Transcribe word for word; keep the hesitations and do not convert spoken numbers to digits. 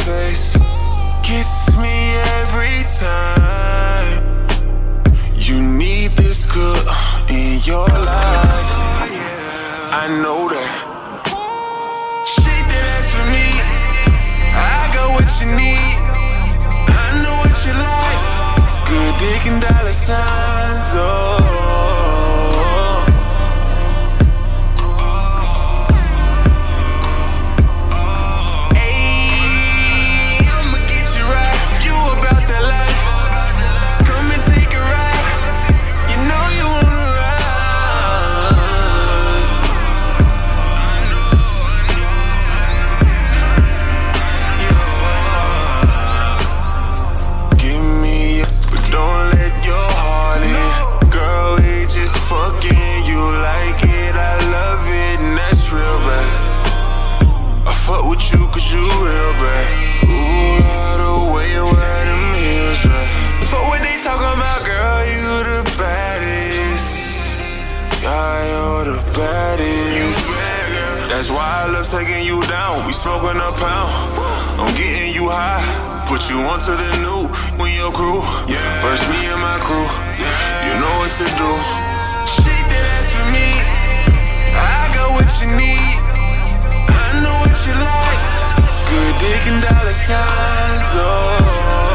face gets me every time. You need this good in your life. I know that. Shit that that's for me. I got what you need. I know what you like. Good dick and dollar signs. Oh. Cause you real bad. Ooh, all the way where them heels bad. For what they talking about, girl, you the baddest. Yeah, you're the baddest. You bad, girl. That's why I love taking you down. We smoking a pound. I'm getting you high. Put you onto the new when your crew. Yeah. First me and my crew. Yeah. You know what to do. Shit that that's for me. I got what you need. I know what you like. Good dick and dollar signs, oh.